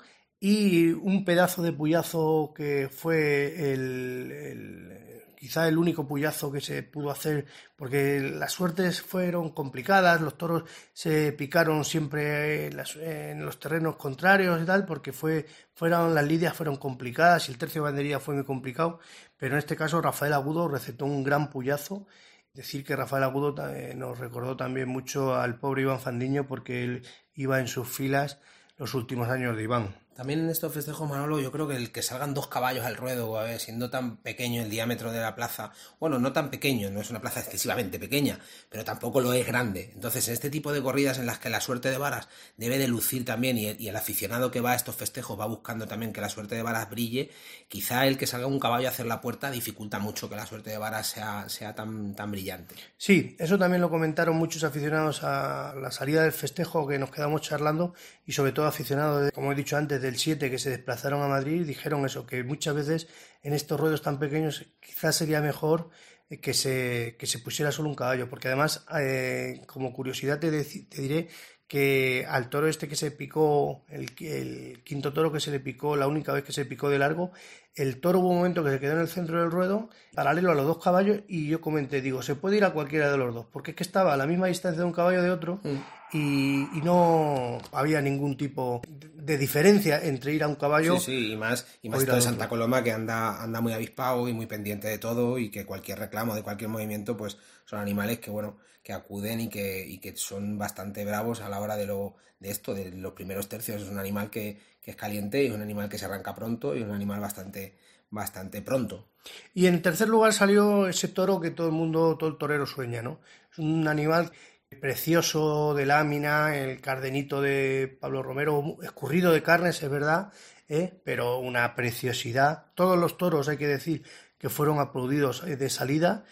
y un pedazo de puyazo que fue el, el, quizá el único puyazo que se pudo hacer, porque las suertes fueron complicadas, los toros se picaron siempre en, las, en los terrenos contrarios y tal, porque fue, fueron, las lidias fueron complicadas y el tercio de banderilla fue muy complicado, pero en este caso Rafael Agudo recetó un gran puyazo. Decir que Rafael Agudo eh, nos recordó también mucho al pobre Iván Fandiño, porque él iba en sus filas los últimos años de Iván. También en estos festejos, Manolo, yo creo que el que salgan dos caballos al ruedo, a ver, siendo tan pequeño el diámetro de la plaza, bueno, no tan pequeño, no es una plaza excesivamente pequeña, pero tampoco lo es grande. Entonces, en este tipo de corridas en las que la suerte de varas debe de lucir también, y el, y el aficionado que va a estos festejos va buscando también que la suerte de varas brille, quizá el que salga un caballo a hacer la puerta dificulta mucho que la suerte de varas sea, sea tan, tan brillante. Sí, eso también lo comentaron muchos aficionados a la salida del festejo, que nos quedamos charlando, y sobre todo aficionados, de, como he dicho antes, del siete, que se desplazaron a Madrid, dijeron eso, que muchas veces en estos ruedos tan pequeños quizás sería mejor que se, que se pusiera solo un caballo, porque además, eh, como curiosidad te, de, te diré que al toro este que se picó, el, el quinto toro que se le picó, la única vez que se picó de largo, el toro hubo un momento que se quedó en el centro del ruedo, paralelo a los dos caballos, y yo comenté, digo, se puede ir a cualquiera de los dos, porque es que estaba a la misma distancia de un caballo de otro, mm. y, y no había ningún tipo de diferencia entre ir a un caballo. Sí, sí, y más, y más esto de Santa Coloma, que anda, anda muy avispado y muy pendiente de todo, y que cualquier reclamo de cualquier movimiento, pues son animales que, bueno, que acuden y que, y que son bastante bravos a la hora de lo de esto, de los primeros tercios. Es un animal que, que es caliente, y es un animal que se arranca pronto, y es un animal bastante, bastante pronto. Y en tercer lugar salió ese toro que todo el mundo, todo el torero sueña, ¿no? Es un animal precioso de lámina, el cardenito de Pablo Romero, escurrido de carnes, es verdad, ¿eh? Pero una preciosidad. Todos los toros, hay que decir, que fueron aplaudidos de salida.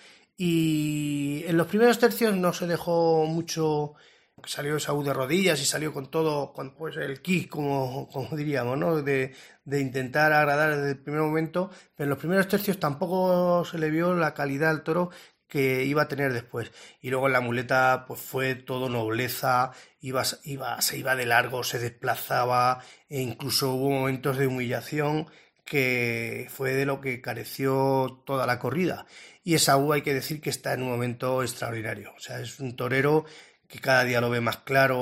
Y en los primeros tercios no se dejó mucho, salió Saúl de rodillas y salió con todo, con pues el kick, como, como diríamos, ¿no? De, de intentar agradar desde el primer momento, pero en los primeros tercios tampoco se le vio la calidad al toro que iba a tener después. Y luego en la muleta pues fue todo nobleza, iba, iba, se iba de largo, se desplazaba, e incluso hubo momentos de humillación, que fue de lo que careció toda la corrida. Y Esaú, hay que decir que está en un momento extraordinario. O sea, es un torero que cada día lo ve más claro,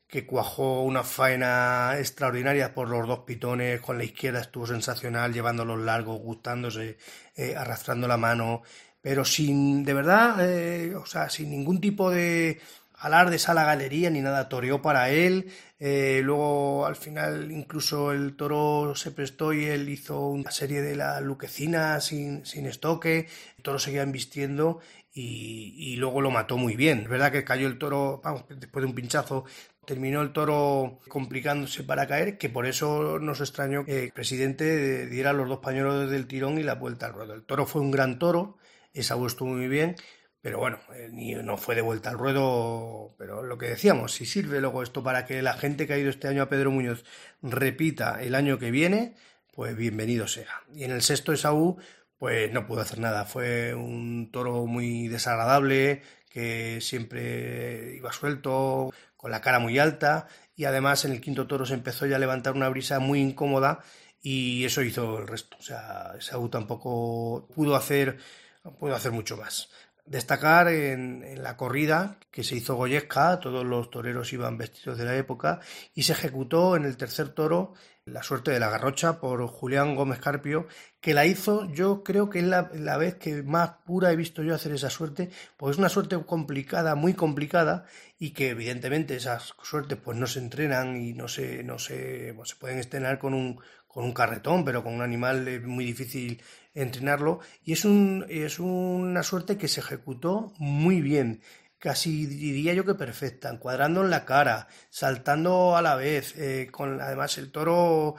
que cuajó una faena extraordinaria por los dos pitones, con la izquierda estuvo sensacional, llevándolos largos, gustándose, eh, arrastrando la mano, pero sin, de verdad, eh, o sea, sin ningún tipo de alardes a la galería ni nada, toreó para él, eh, luego al final incluso el toro se prestó y él hizo una serie de la luquecina sin, sin estoque, el toro seguía embistiendo y, y luego lo mató muy bien. Es verdad que cayó el toro, vamos, después de un pinchazo, terminó el toro complicándose para caer, que por eso nos extrañó que el presidente diera los dos pañuelos del tirón y la vuelta al ruedo. El toro fue un gran toro, Esaú estuvo muy bien, pero bueno, eh, ni, no fue de vuelta al ruedo, pero lo que decíamos, si sirve luego esto para que la gente que ha ido este año a Pedro Muñoz repita el año que viene, pues bienvenido sea. Y en el sexto Esaú, pues no pudo hacer nada, fue un toro muy desagradable, que siempre iba suelto, con la cara muy alta, y además en el quinto toro se empezó ya a levantar una brisa muy incómoda y eso hizo el resto. O sea, Esaú tampoco pudo hacer, pudo hacer mucho más. Destacar en, en la corrida que se hizo goyesca, todos los toreros iban vestidos de la época y se ejecutó en el tercer toro la suerte de la Garrocha por Julián Gómez Carpio, que la hizo, yo creo que es la, la vez que más pura he visto yo hacer esa suerte, porque es una suerte complicada, muy complicada, y que evidentemente esas suertes pues no se entrenan y no se, no se, pues, se pueden estrenar con un, con un carretón, pero con un animal es muy difícil entrenarlo, y es, un, es una suerte que se ejecutó muy bien, casi diría yo que perfecta, encuadrando en la cara, saltando a la vez, eh, con además el toro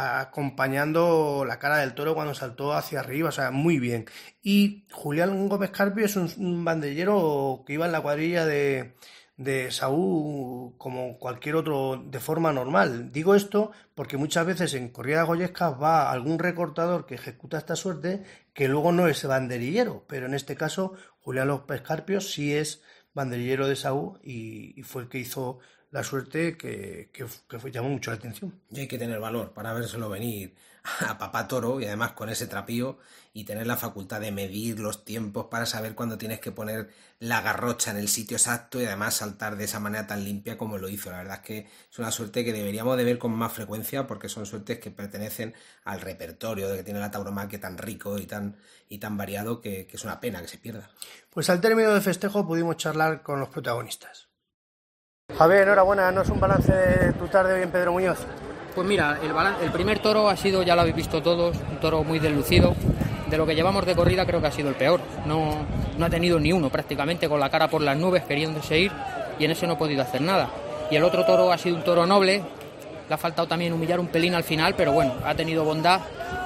acompañando la cara del toro cuando saltó hacia arriba, o sea, muy bien. Y Julián Gómez Carpio es un, un banderillero que iba en la cuadrilla de, de Esaú como cualquier otro de forma normal. Digo esto porque muchas veces en corridas goyescas va algún recortador que ejecuta esta suerte que luego no es banderillero, pero en este caso Julián Gómez Carpio sí es banderillero de Esaú y, y fue el que hizo la suerte que, que, que fue, llamó mucho la atención. Y hay que tener valor para vérselo venir a papá toro y además con ese trapío y tener la facultad de medir los tiempos para saber cuándo tienes que poner la garrocha en el sitio exacto y además saltar de esa manera tan limpia como lo hizo. La verdad es que es una suerte que deberíamos de ver con más frecuencia porque son suertes que pertenecen al repertorio de que tiene la tauromaquia tan rico y tan, y tan variado que, que es una pena que se pierda. Pues al término del festejo pudimos charlar con los protagonistas. Javier, enhorabuena, ¿no es un balance de tu tarde hoy en Pedro Muñoz? Pues mira, el, balance, el primer toro ha sido, ya lo habéis visto todos, un toro muy deslucido. De lo que llevamos de corrida creo que ha sido el peor. No, no ha tenido ni uno prácticamente, con la cara por las nubes queriéndose ir, y en ese no ha podido hacer nada. Y el otro toro ha sido un toro noble, le ha faltado también humillar un pelín al final, pero bueno, ha tenido bondad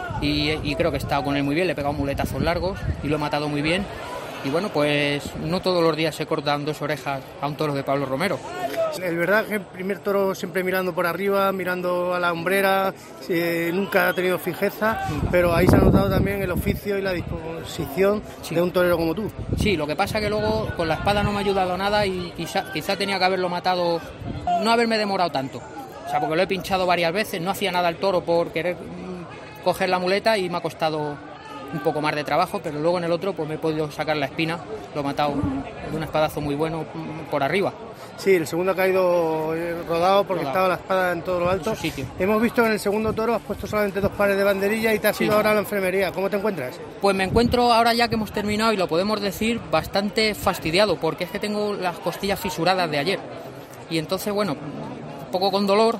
y, y creo que he estado con él muy bien, le he pegado muletazos largos y lo he matado muy bien. Y bueno, pues no todos los días se cortan dos orejas a un toro de Pablo Romero. Es verdad que el primer toro siempre mirando por arriba, mirando a la hombrera, eh, nunca ha tenido fijeza, pero ahí se ha notado también el oficio y la disposición sí. de un torero como tú. Sí, lo que pasa que luego con la espada no me ha ayudado nada y quizá, quizá tenía que haberlo matado, no haberme demorado tanto. O sea, porque lo he pinchado varias veces, no hacía nada el toro por querer mmm, coger la muleta y me ha costado un poco más de trabajo, pero luego en el otro pues me he podido sacar la espina, lo he matado de un espadazo muy bueno por arriba. Sí, el segundo ha caído rodado porque rodado. Estaba la espada en todo lo alto. Hemos visto que en el segundo toro has puesto solamente dos pares de banderilla y te has sí. ido ahora a la enfermería. ¿Cómo te encuentras? Pues me encuentro ahora ya que hemos terminado y lo podemos decir bastante fastidiado porque es que tengo las costillas fisuradas de ayer y entonces bueno, un poco con dolor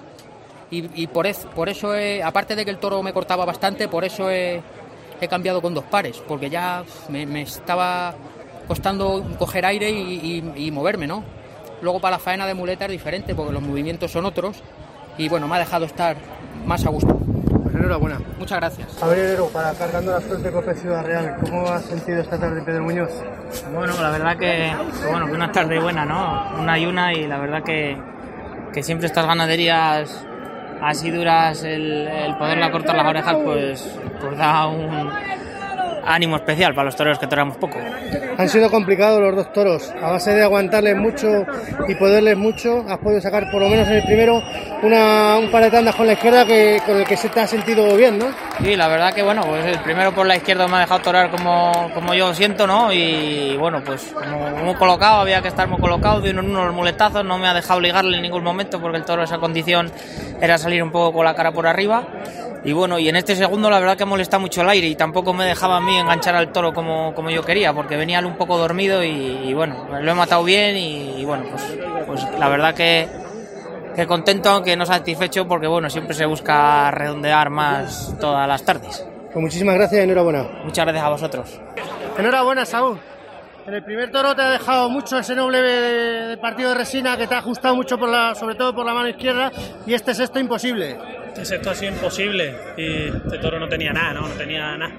y, y por, eso, por eso he, aparte de que el toro me cortaba bastante, por eso he, he cambiado con dos pares porque ya me, me estaba costando coger aire y, y, y moverme, ¿no? Luego para la faena de muleta es diferente porque los movimientos son otros y bueno, me ha dejado estar más a gusto. Pues enhorabuena. Muchas gracias. Javier Herrero, para Cargando la Suerte Cope Ciudad Real, ¿cómo has sentido esta tarde Pedro Muñoz? Bueno, la verdad que, que bueno, que una tarde buena, ¿no? Una y una y la verdad que, que siempre estas ganaderías así duras, el, el poderla cortar las orejas pues, pues da un ánimo especial para los toreros que toreamos poco. Han sido complicados los dos toros, a base de aguantarles mucho y poderles mucho, has podido sacar por lo menos en el primero una, un par de tandas con la izquierda que, con el que se te ha sentido bien, ¿no? Sí, la verdad que bueno, pues el primero por la izquierda me ha dejado torear como, como yo siento, ¿no? Y bueno, pues como muy colocado, había que estar muy colocado, de uno en uno los muletazos, no me ha dejado ligarle en ningún momento porque el toro esa condición era salir un poco con la cara por arriba. Y bueno, y en este segundo la verdad que molesta mucho el aire y tampoco me dejaba a mí enganchar al toro como, como yo quería, porque venía un poco dormido y, y bueno, lo he matado bien y, y bueno, pues, pues la verdad que, que contento, aunque no satisfecho, porque bueno, siempre se busca redondear más todas las tardes. Pues muchísimas gracias y enhorabuena. Muchas gracias a vosotros. Enhorabuena, Saúl. En el primer toro te ha dejado mucho ese noble de, de partido de resina que te ha ajustado mucho, por la, sobre todo por la mano izquierda, y este sexto imposible. Este sexto ha sido imposible y este toro no tenía nada, ¿no? No tenía nada.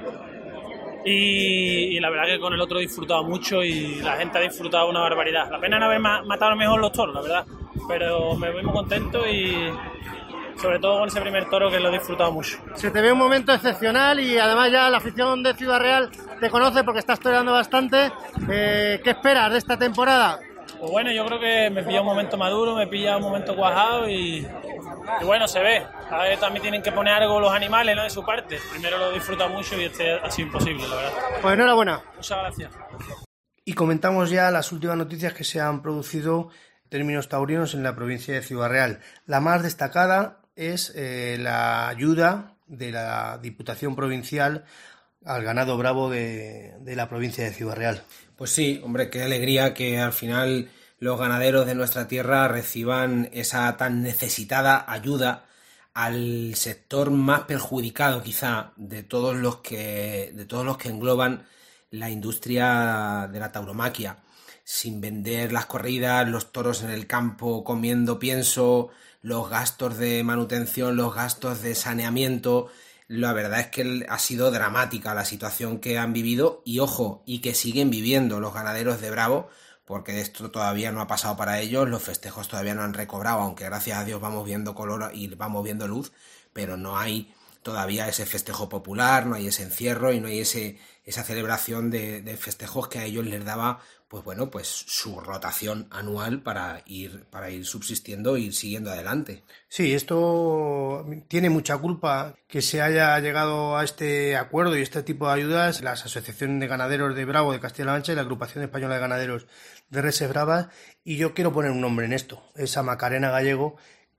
Y, y la verdad que con el otro he disfrutado mucho y la gente ha disfrutado una barbaridad. La pena no haber matado mejor los toros, la verdad. Pero me voy muy contento y sobre todo con ese primer toro que lo he disfrutado mucho. Se te ve un momento excepcional y además ya la afición de Ciudad Real te conoce porque estás toreando bastante. Eh, ¿Qué esperas de esta temporada? Pues bueno, yo creo que me pilla un momento maduro, me pilla un momento cuajado y, y bueno, se ve. A ver, también tienen que poner algo los animales, ¿no? De su parte. Primero lo he disfrutado mucho y este ha sido imposible, la verdad. Pues enhorabuena. Muchas gracias. Y comentamos ya las últimas noticias que se han producido en términos taurinos en la provincia de Ciudad Real. La más destacada es eh, la ayuda de la Diputación Provincial al ganado bravo de, de la provincia de Ciudad Real. Pues sí, hombre, qué alegría que al final los ganaderos de nuestra tierra reciban esa tan necesitada ayuda al sector más perjudicado quizá de todos los que de todos los que engloban la industria de la tauromaquia, sin vender las corridas, los toros en el campo comiendo pienso, los gastos de manutención, los gastos de saneamiento. La verdad es que ha sido dramática la situación que han vivido y ojo, y que siguen viviendo los ganaderos de Bravo, porque esto todavía no ha pasado para ellos, los festejos todavía no han recobrado, aunque gracias a Dios vamos viendo color y vamos viendo luz, pero no hay todavía ese festejo popular, no hay ese encierro y no hay ese esa celebración de, de festejos que a ellos les daba, pues bueno, pues su rotación anual para ir para ir subsistiendo e ir siguiendo adelante. Sí, esto tiene mucha culpa que se haya llegado a este acuerdo y este tipo de ayudas, las asociaciones de ganaderos de Bravo de Castilla-La Mancha y la Agrupación Española de Ganaderos de Reses Bravas, y yo quiero poner un nombre en esto, esa Macarena Gallego,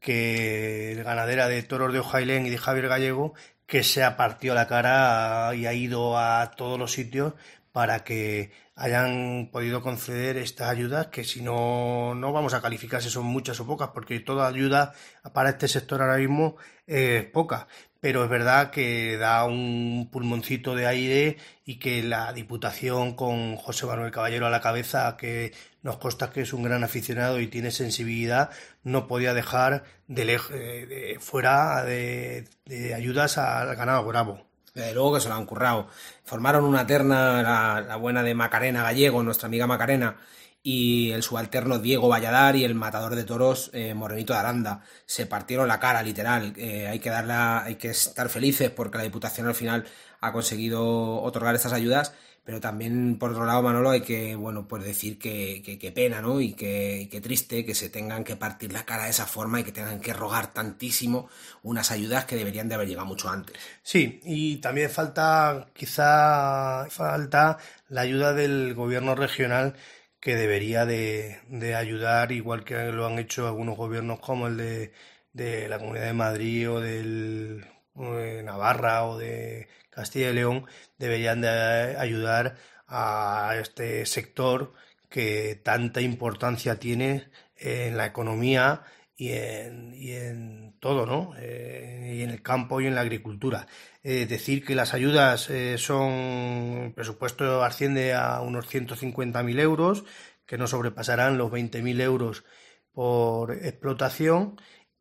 que es ganadera de toros de Ojailén y de Javier Gallego, que se ha partido la cara y ha ido a todos los sitios para que hayan podido conceder estas ayudas, que si no, no vamos a calificar si son muchas o pocas, porque toda ayuda para este sector ahora mismo es poca. Pero es verdad que da un pulmoncito de aire y que la Diputación, con José Manuel Caballero a la cabeza, que nos consta que es un gran aficionado y tiene sensibilidad, no podía dejar de, de, de fuera de, de ayudas al ganado bravo. Desde luego que se lo han currado. Formaron una terna, la, la buena de Macarena Gallego, nuestra amiga Macarena, y el subalterno Diego Valladar y el matador de toros eh, Morenito de Aranda. Se partieron la cara, literal. Eh, hay que darla, hay que estar felices porque la Diputación al final ha conseguido otorgar estas ayudas, pero también por otro lado, Manolo, hay que, bueno, pues decir que, que, que pena, ¿no? Y que, que triste que se tengan que partir la cara de esa forma y que tengan que rogar tantísimo unas ayudas que deberían de haber llegado mucho antes. Sí, y también falta, quizá falta la ayuda del gobierno regional, que debería de, de ayudar, igual que lo han hecho algunos gobiernos como el de, de la Comunidad de Madrid o del, de Navarra o de Castilla y León, deberían de ayudar a este sector que tanta importancia tiene en la economía y en, y en todo, ¿no? Eh, y en el campo y en la agricultura. Eh, decir que las ayudas eh, son, el presupuesto asciende a unos ciento cincuenta mil euros, que no sobrepasarán los veinte mil euros por explotación,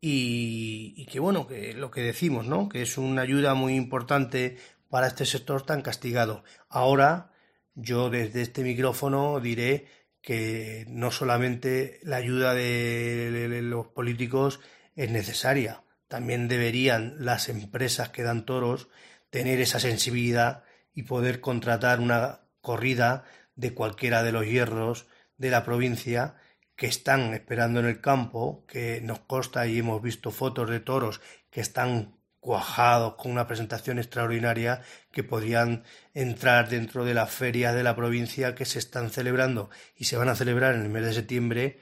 y, y que bueno, que lo que decimos, ¿no? Que es una ayuda muy importante para este sector tan castigado. Ahora, yo desde este micrófono diré que no solamente la ayuda de los políticos es necesaria, también deberían las empresas que dan toros tener esa sensibilidad y poder contratar una corrida de cualquiera de los hierros de la provincia que están esperando en el campo, que nos consta y hemos visto fotos de toros que están cuajados, con una presentación extraordinaria, que podrían entrar dentro de las ferias de la provincia que se están celebrando y se van a celebrar en el mes de septiembre,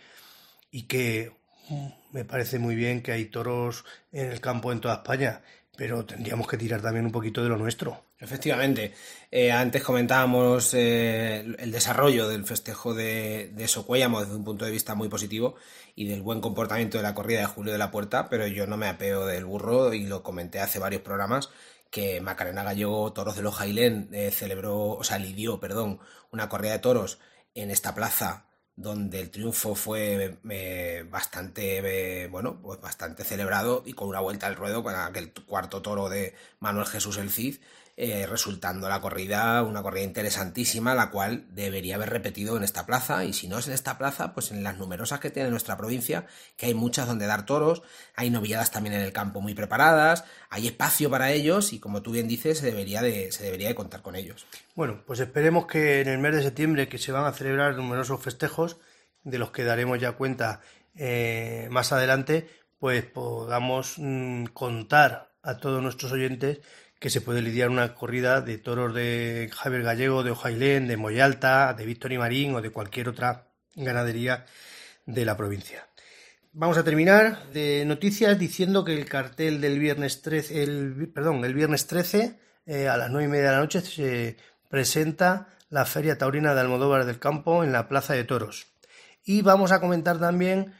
y que me parece muy bien que hay toros en el campo en toda España, pero tendríamos que tirar también un poquito de lo nuestro. Efectivamente. Eh, antes comentábamos eh, el desarrollo del festejo de, de Socuéllamo desde un punto de vista muy positivo y del buen comportamiento de la corrida de Julio de la Puerta, pero yo no me apeo del burro, y lo comenté hace varios programas, que Macarena Gallego, Toros de los Jailén, eh, celebró, o sea, lidió, perdón, una corrida de toros en esta plaza, donde el triunfo fue eh, bastante, eh, bueno, pues bastante celebrado, y con una vuelta al ruedo con aquel cuarto toro de Manuel Jesús el Cid, eh, resultando la corrida una corrida interesantísima, la cual debería haber repetido en esta plaza, y si no es en esta plaza, pues en las numerosas que tiene nuestra provincia, que hay muchas donde dar toros, hay novilladas también en el campo muy preparadas, hay espacio para ellos, y como tú bien dices, se debería de, se debería de contar con ellos. Bueno, pues esperemos que en el mes de septiembre, que se van a celebrar numerosos festejos, de los que daremos ya cuenta eh, más adelante, pues podamos mmm, contar a todos nuestros oyentes que se puede lidiar una corrida de toros de Javier Gallego, de Ojailén, de Moyalta, de Víctor y Marín o de cualquier otra ganadería de la provincia. Vamos a terminar de noticias diciendo que el cartel del viernes trece, el, perdón, el viernes trece eh, a las nueve y media de la noche se presenta la Feria Taurina de Almodóvar del Campo en la Plaza de Toros. Y vamos a comentar también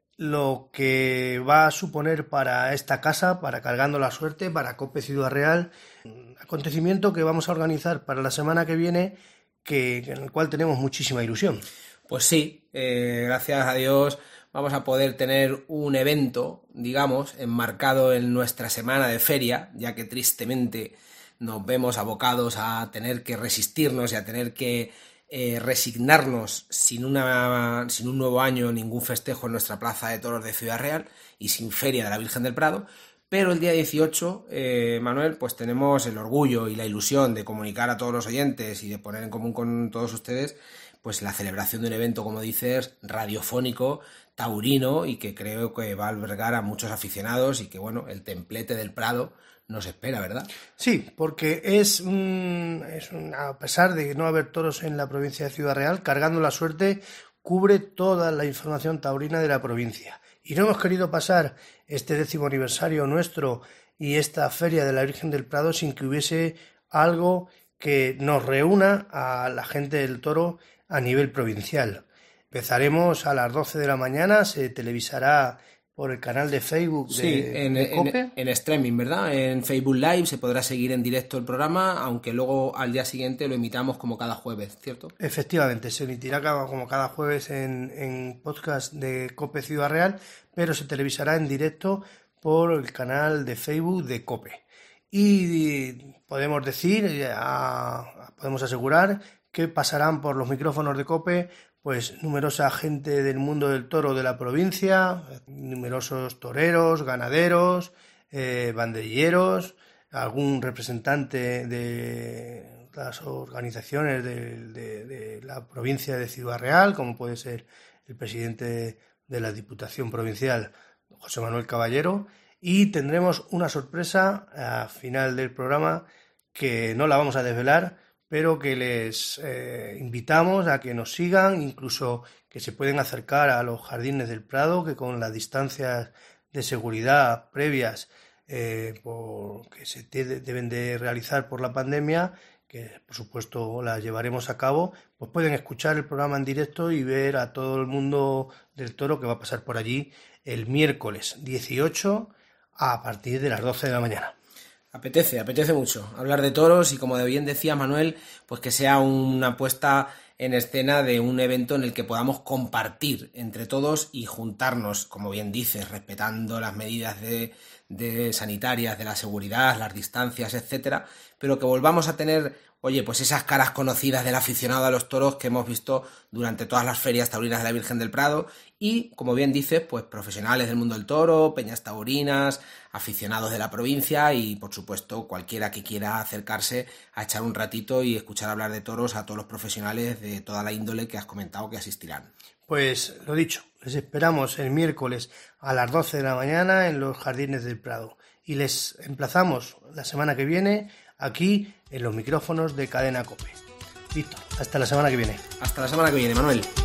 lo que va a suponer para esta casa, para Cargando la Suerte, para COPE Ciudad Real, un acontecimiento que vamos a organizar para la semana que viene, que, en el cual tenemos muchísima ilusión. Pues sí, eh, gracias a Dios vamos a poder tener un evento, digamos, enmarcado en nuestra semana de feria, ya que tristemente nos vemos abocados a tener que resistirnos y a tener que Eh, resignarnos sin, una, sin un nuevo año, ningún festejo en nuestra plaza de toros de Ciudad Real y sin feria de la Virgen del Prado, pero el día dieciocho, eh, Manuel, pues tenemos el orgullo y la ilusión de comunicar a todos los oyentes y de poner en común con todos ustedes pues la celebración de un evento, como dices, radiofónico, taurino, y que creo que va a albergar a muchos aficionados, y que bueno, el templete del Prado nos espera, ¿verdad? Sí, porque es, un, es un, a pesar de no haber toros en la provincia de Ciudad Real, Cargando la Suerte cubre toda la información taurina de la provincia. Y no hemos querido pasar este décimo aniversario nuestro y esta Feria de la Virgen del Prado sin que hubiese algo que nos reúna a la gente del toro a nivel provincial. Empezaremos a las doce de la mañana, se televisará por el canal de Facebook de, sí, en, de COPE. En, en streaming, ¿verdad? En Facebook Live se podrá seguir en directo el programa, aunque luego al día siguiente lo emitamos como cada jueves, ¿cierto? Efectivamente, se emitirá como cada jueves en, en podcast de COPE Ciudad Real, pero se televisará en directo por el canal de Facebook de COPE. Y podemos decir, ya podemos asegurar que pasarán por los micrófonos de COPE pues numerosa gente del mundo del toro de la provincia, numerosos toreros, ganaderos, eh, banderilleros, algún representante de las organizaciones de, de, de la provincia de Ciudad Real, como puede ser el presidente de la Diputación Provincial, José Manuel Caballero, y tendremos una sorpresa al final del programa que no la vamos a desvelar, pero que les eh, invitamos a que nos sigan, incluso que se pueden acercar a los Jardines del Prado, que con las distancias de seguridad previas eh, por, que se te, deben de realizar por la pandemia, que por supuesto las llevaremos a cabo, pues pueden escuchar el programa en directo y ver a todo el mundo del toro que va a pasar por allí el miércoles dieciocho a partir de las doce de la mañana. Apetece, apetece mucho hablar de toros y, como bien decía Manuel, pues que sea una puesta en escena de un evento en el que podamos compartir entre todos y juntarnos, como bien dices, respetando las medidas de, de sanitarias, de la seguridad, las distancias, etcétera, pero que volvamos a tener, oye, pues esas caras conocidas del aficionado a los toros que hemos visto durante todas las ferias taurinas de la Virgen del Prado y, como bien dices, pues profesionales del mundo del toro, peñas taurinas, aficionados de la provincia y, por supuesto, cualquiera que quiera acercarse a echar un ratito y escuchar hablar de toros a todos los profesionales de toda la índole que has comentado que asistirán. Pues lo dicho, les esperamos el miércoles a las doce de la mañana en los Jardines del Prado. y les emplazamos la semana que viene aquí en los micrófonos de Cadena COPE. Víctor, hasta la semana que viene. Hasta la semana que viene, Manuel.